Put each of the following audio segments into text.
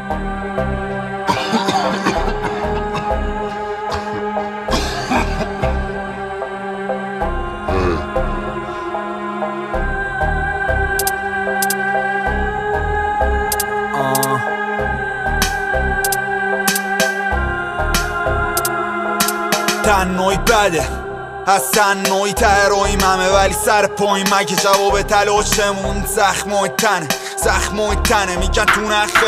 تنهایی بده، از تنهایی ته رویممه، ولی سر پایین مگه جواب تلاشمون زخمای تنه میگن تو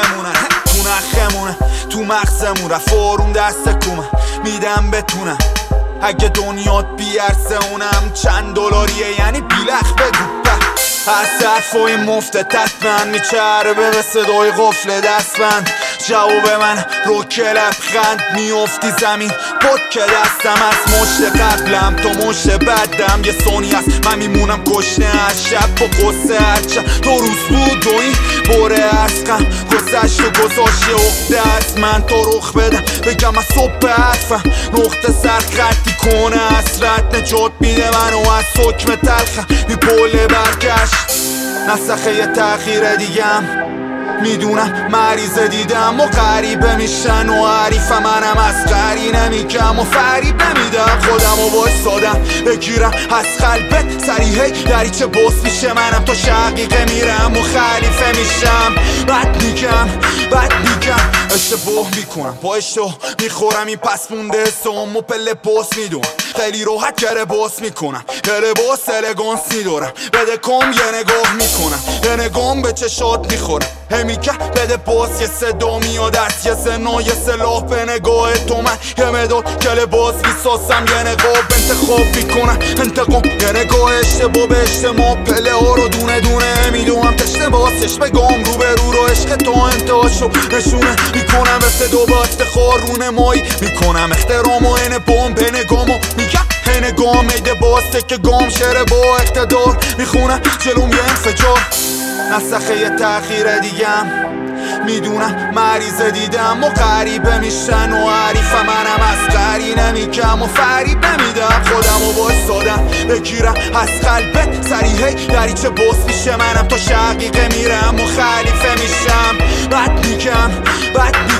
نخمونه تو مغزمون رفت آروم دست کومه میدم بتونم اگه دنیات بیارسه اونم چند دلاریه یعنی بیلخ بگو از حرفای مفت حتما میچربه به صدای قفل دستبند جواب من رو که لبخند میافتی زمین بود که دستم از مشت قبلم تا مشت بعدم یه ثانی است من میمونم کشته از شب با قصه هرچند 2 روز بود و این بره از غم گذشت و گذاشته اخته از من تا رخ بدم بگم از صبح حرفم نقطه سرخطی کنه حسرت نجات میده منو از حکم تلخم بی پل برگشت نسخه یه تغییر دیگم میدونم مریض دیدم و غریبه میشن و حریف منم از غری نمیگم و فریب نمیدم خودم و بایستادم بگیرم از قلبت سریحه دریچه باز میشه منم تا شقیقه میرم و خلیفه میشم بد میگم اشتباه میکنم با اشتباه میخورم این پس مونده حسام و پله باز میدونم خیلی راحت که باز میکنم یه لباس الگانس میدارم بده کام یه نگاه میکنم یه نگام به چشات میخورم همیکه بده باز یه صدا میاد از یه زنا یه سلاح به نگاه تو من یه مداد که لباس میساسم یه نقاب انتخاب میکنم انتقام یه نگاه اشتباه به اجتماع پله ها رو دونه دونه میدونم تشته باسش بگام رو به رو عشق تا انتهاشو نشونه میکنم ابتدا با افتخار رونه مایی میکنم احترام و این بام به نگامو میگم این گام میده باسته که گام شعر با اقتدار میخونم جلوم یه انفجار نسخه یه تغییر دیگم میدونم مریض دیدم و غریبه میشن و حریف منم از غری نمیگم و فریب نمیدم خودم و بایستادم بگیرم از قلبت سریحه دریچه باز میشه منم تا شقیقه میرم و خلیفه میشم بد میگم